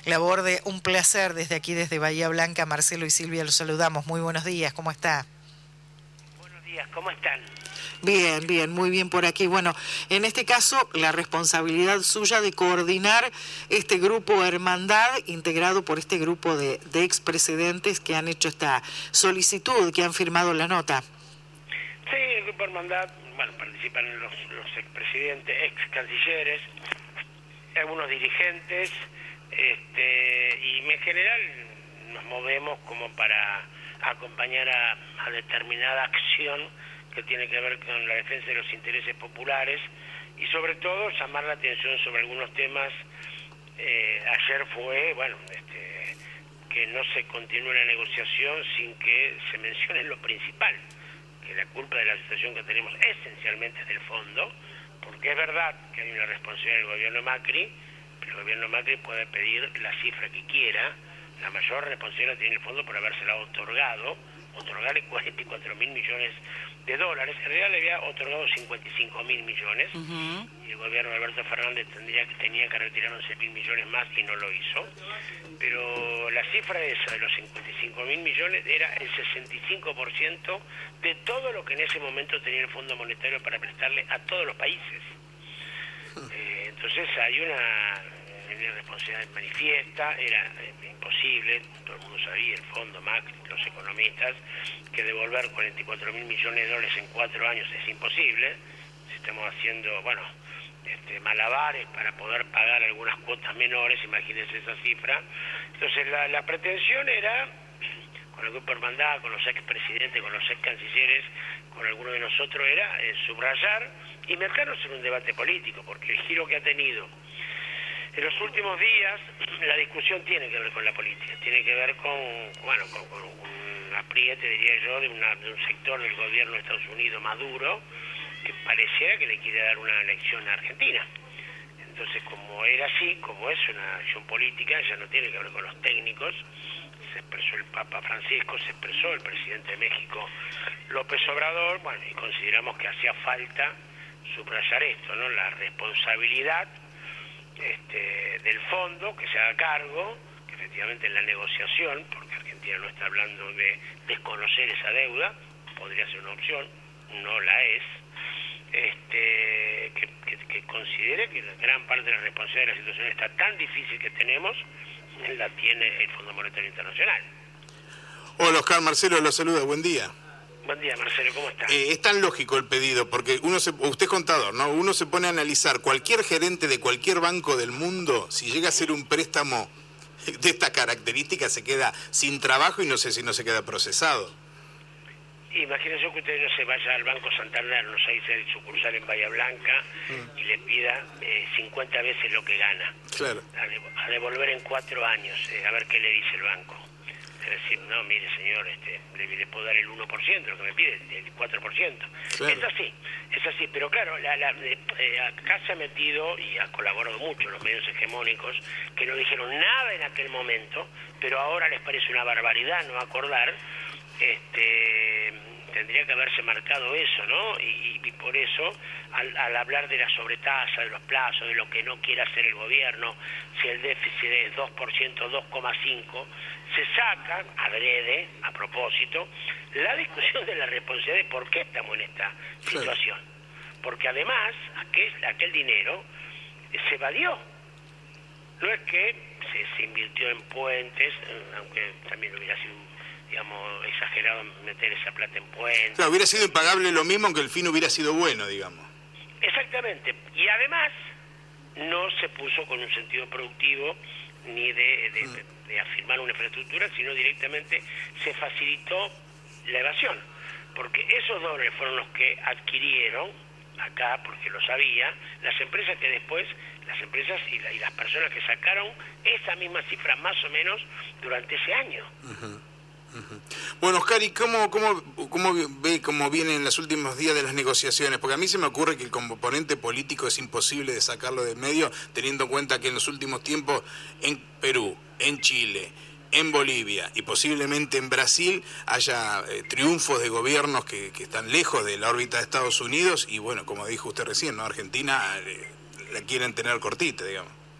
Laborde. Un placer desde aquí, desde Bahía Blanca. Marcelo y Silvia los saludamos. Muy buenos días, ¿cómo está? Buenos días, ¿cómo están? Bien, bien, muy bien por aquí. Bueno, en este caso, la responsabilidad suya de coordinar este grupo Hermandad, integrado por este grupo de expresidentes que han hecho esta solicitud, que han firmado la nota. Sí, el grupo Hermandad, bueno, participan los expresidentes, ex cancilleres, algunos dirigentes, y en general nos movemos como para acompañar a determinada acción que tiene que ver con la defensa de los intereses populares y sobre todo llamar la atención sobre algunos temas. Ayer fue, bueno, que no se continúe la negociación sin que se mencione lo principal, que la culpa de la situación que tenemos esencialmente es del fondo, porque es verdad que hay una responsabilidad del gobierno Macri, pero el gobierno Macri puede pedir la cifra que quiera. La mayor responsabilidad tiene el fondo por habérsela otorgarle 44.000 millones de dólares. En realidad le había otorgado 55.000 millones, y el gobierno de Alberto Fernández tenía que retirar 11.000 millones más y no lo hizo. Pero la cifra esa de los 55.000 millones era el 65% de todo lo que en ese momento tenía el Fondo Monetario para prestarle a todos los países. Entonces hay una responsabilidad manifiesta, era imposible, todo el mundo sabía, el fondo Macri, los economistas, que devolver 44.000 millones de dólares en 4 años es imposible. Si estamos haciendo, bueno, malabares para poder pagar algunas cuotas menores, imagínense esa cifra. Entonces la pretensión era, con el grupo Hermandad, con los expresidentes, con los ex cancilleres, con algunos de nosotros, era subrayar y meternos en un debate político, porque el giro que ha tenido en los últimos días, la discusión tiene que ver con la política, tiene que ver con un apriete, diría yo, de un sector del gobierno de Estados Unidos Maduro, que pareciera que le quiere dar una lección a Argentina. Entonces, como era así, como es una acción política, ya no tiene que ver con los técnicos. Se expresó el Papa Francisco, se expresó el presidente de México, López Obrador, bueno, y consideramos que hacía falta subrayar esto, ¿no? La responsabilidad del fondo, que se haga cargo, que efectivamente en la negociación, porque Argentina no está hablando de desconocer esa deuda, podría ser una opción, no la es, que considere que la gran parte de la responsabilidad de la situación está tan difícil que tenemos, la tiene el Fondo Monetario Internacional. Hola Oscar, Marcelo lo saluda, buen día. Buen día, Marcelo, ¿cómo estás? Es tan lógico el pedido, porque usted es contador, ¿no? Uno se pone a analizar cualquier gerente de cualquier banco del mundo, si llega a hacer un préstamo de esta característica, se queda sin trabajo y no sé si no se queda procesado. Imagínense que usted no se vaya al Banco Santander, no sé, el sucursal en Bahía Blanca, y le pida 50 veces lo que gana. Claro. A devolver en 4 años, a ver qué le dice el banco. Es decir, no, mire señor, le puedo dar el 1%, lo que me pide, el 4%. Claro. Es así, pero claro, acá se ha metido y ha colaborado mucho los medios hegemónicos, que no dijeron nada en aquel momento, pero ahora les parece una barbaridad no acordar. Tendría que haberse marcado eso, ¿no? Y por eso, al hablar de la sobretasa, de los plazos, de lo que no quiere hacer el gobierno, si el déficit es 2%, 2,5%, se saca, adrede, a propósito, la discusión de la responsabilidad de por qué estamos en esta situación. Porque además, aquel dinero se evadió. No es que se invirtió en puentes, aunque también hubiera sido digamos, exagerado meter esa plata en puentes. Claro, hubiera sido impagable lo mismo, aunque el fin hubiera sido bueno, digamos. Exactamente. Y además, no se puso con un sentido productivo ni de afirmar una infraestructura, sino directamente se facilitó la evasión. Porque esos dólares fueron los que adquirieron acá, porque lo sabía, las empresas que después, las empresas y las personas que sacaron esa misma cifra más o menos durante ese año. Bueno, Oscar, ¿y cómo ve cómo vienen los últimos días de las negociaciones? Porque a mí se me ocurre que el componente político es imposible de sacarlo de medio, teniendo en cuenta que en los últimos tiempos en Perú, en Chile, en Bolivia y posiblemente en Brasil haya triunfos de gobiernos que están lejos de la órbita de Estados Unidos y bueno, como dijo usted recién, ¿no? Argentina la quieren tener cortita, digamos.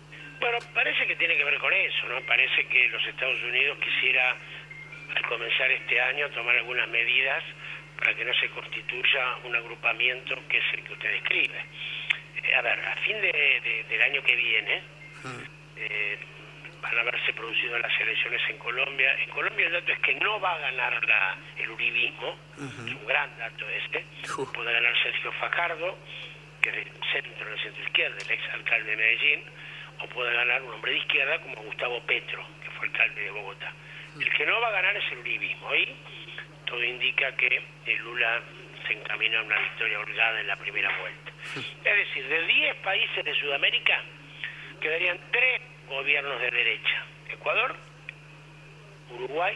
Bueno, parece que tiene que ver con eso, ¿no? Parece que los Estados Unidos quisiera, al comenzar este año, tomar algunas medidas para que no se constituya un agrupamiento que es el que usted describe. A ver, a fin del año que viene van a haberse producido las elecciones en Colombia. En Colombia el dato es que no va a ganar el uribismo, es un gran dato este. Puede ganar Sergio Fajardo, que es del centro izquierda, el ex alcalde de Medellín, o puede ganar un hombre de izquierda como Gustavo Petro, que fue alcalde de Bogotá. El que no va a ganar es el uribismo. Y todo indica que Lula se encamina a una victoria holgada en la primera vuelta. Es decir, de 10 países de Sudamérica quedarían 3 gobiernos de derecha: Ecuador, Uruguay,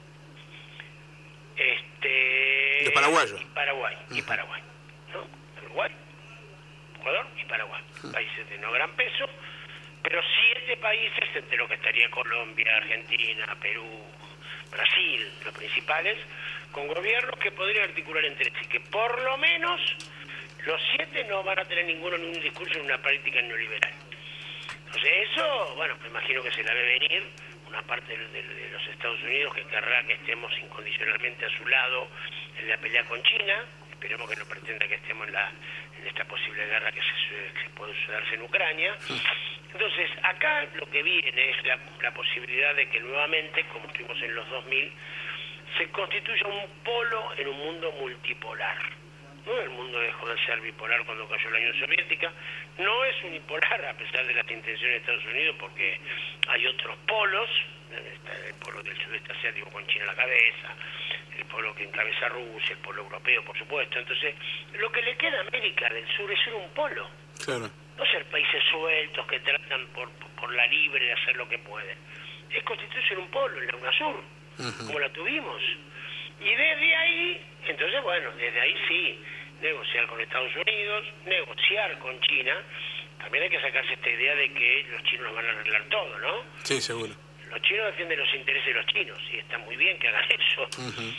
los paraguayos. y Paraguay, ¿no? Uruguay, Ecuador y Paraguay, países de no gran peso, pero 7 países, entre los que estaría Colombia, Argentina, Perú, Brasil, los principales, con gobiernos que podrían articular entre sí, que por lo menos los 7 no van a tener ninguno ni un discurso en una práctica neoliberal. Entonces eso, bueno, me imagino que se la ve venir una parte de los Estados Unidos, que querrá que estemos incondicionalmente a su lado en la pelea con China. Esperemos que no pretenda que estemos en esta posible guerra que puede sucederse en Ucrania. Entonces, acá lo que viene es la posibilidad de que nuevamente, como estuvimos en los 2000, se constituya un polo en un mundo multipolar. ¿No? El mundo dejó de ser bipolar cuando cayó la Unión Soviética. No es unipolar a pesar de las intenciones de Estados Unidos, porque hay otros polos. Está el polo del sudeste asiático con China a la cabeza, el polo que encabeza Rusia, el polo europeo, por supuesto. Entonces, lo que le queda a América del Sur es ser un polo. Claro. No ser países sueltos que tratan por la libre de hacer lo que pueden. Es constituirse en un polo, en la UNASUR, como la tuvimos. Y desde ahí, entonces, bueno, desde ahí sí, negociar con Estados Unidos, negociar con China. También hay que sacarse esta idea de que los chinos van a arreglar todo, ¿no? Sí, seguro. Los chinos defienden los intereses de los chinos, y está muy bien que hagan eso.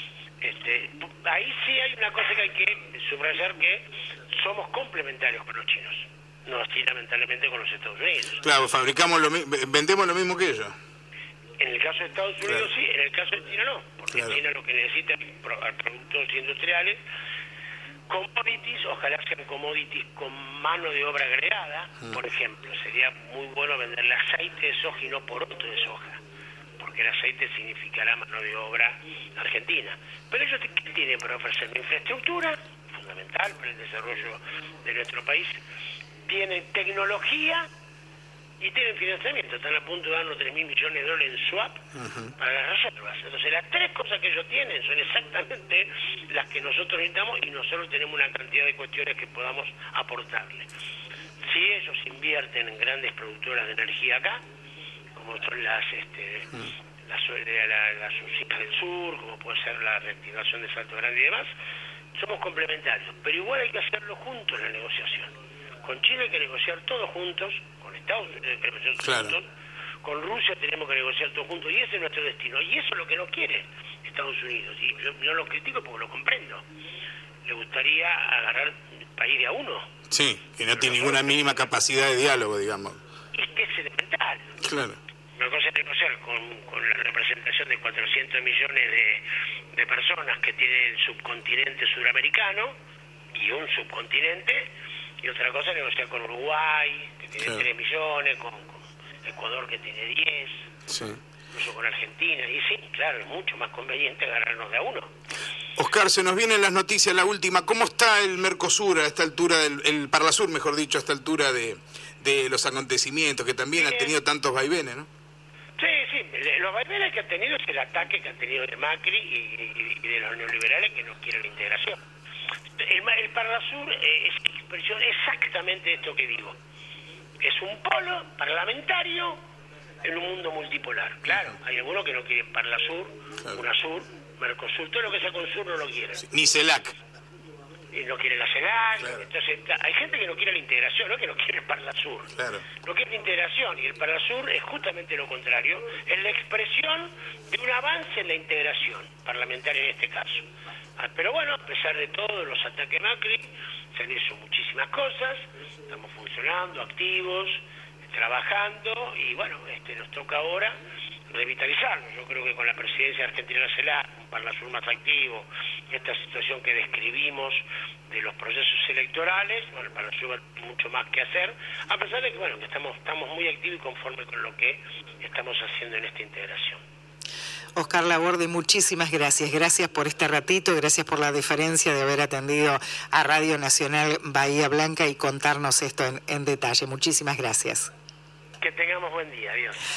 Ahí sí hay una cosa que hay que subrayar, que somos complementarios con los chinos, no así lamentablemente con los Estados Unidos. Claro, vendemos lo mismo que ellos. En el caso de Estados Unidos claro. Sí, en el caso de China no, porque claro. China lo que necesita es productos industriales, commodities, ojalá sean commodities con mano de obra agregada. Por ejemplo, sería muy bueno venderle aceite de soja y no poroto de soja, porque el aceite significará mano de obra argentina. Pero ellos, ¿qué tienen para ofrecer? Una infraestructura fundamental para el desarrollo de nuestro país, tienen tecnología y tienen financiamiento. Están a punto de darnos $3.000 millones en swap para las reservas. Entonces, las 3 cosas que ellos tienen son exactamente las que nosotros necesitamos, y nosotros tenemos una cantidad de cuestiones que podamos aportarle. Si ellos invierten en grandes productoras de energía acá, como son las usinas del sur, como puede ser la reactivación de Salto Grande y demás, somos complementarios. Pero igual hay que hacerlo juntos en la negociación. Con Chile hay que negociar todos juntos, con Estados Unidos hay que negociar todos juntos, con Rusia tenemos que negociar todos juntos, y ese es nuestro destino. Y eso es lo que no quiere Estados Unidos, y yo no lo critico porque lo comprendo. Le gustaría agarrar el país de a uno. Sí, que no tiene ninguna mínima capacidad de diálogo, digamos. Y que es elemental. Claro. Una cosa es negociar con la representación de 400 millones de personas que tiene el subcontinente sudamericano y un subcontinente, y otra cosa es negociar con Uruguay, que tiene 3 millones, con Ecuador, que tiene 10, incluso con Argentina. Y sí, claro, es mucho más conveniente agarrarnos de a uno. Oscar, se nos vienen las noticias, la última. ¿Cómo está el Mercosur a esta altura, el Parlasur, mejor dicho, a esta altura de los acontecimientos, que también han tenido tantos vaivenes, ¿no? Sí, los vaivenes que ha tenido es el ataque que ha tenido de Macri y de los neoliberales que no quieren la integración. El Parlasur es expresión exactamente de esto que digo. Es un polo parlamentario en un mundo multipolar. Claro, hay algunos que no quieren Parlasur, UNASUR, Mercosur, todo lo que sea con sur no lo quieren. Sí, ni CELAC. Y no quiere la CELAC, entonces hay gente que no quiere la integración, no que no quiere el Parlasur. No quiere la integración, y el Parlasur es justamente lo contrario, es la expresión de un avance en la integración parlamentaria en este caso. Pero bueno, a pesar de todos los ataques Macri, se han hecho muchísimas cosas, estamos funcionando, activos, trabajando y bueno, nos toca ahora revitalizarlo. Yo creo que con la presidencia argentina de la CELAC, un Parnasur más activo, esta situación que describimos de los procesos electorales, bueno, el Parnasur va mucho más que hacer, a pesar de que bueno, que estamos muy activos y conformes con lo que estamos haciendo en esta integración. Oscar Laborde, muchísimas gracias. Gracias por este ratito, gracias por la deferencia de haber atendido a Radio Nacional Bahía Blanca y contarnos esto en detalle. Muchísimas gracias. Que tengamos buen día. Adiós.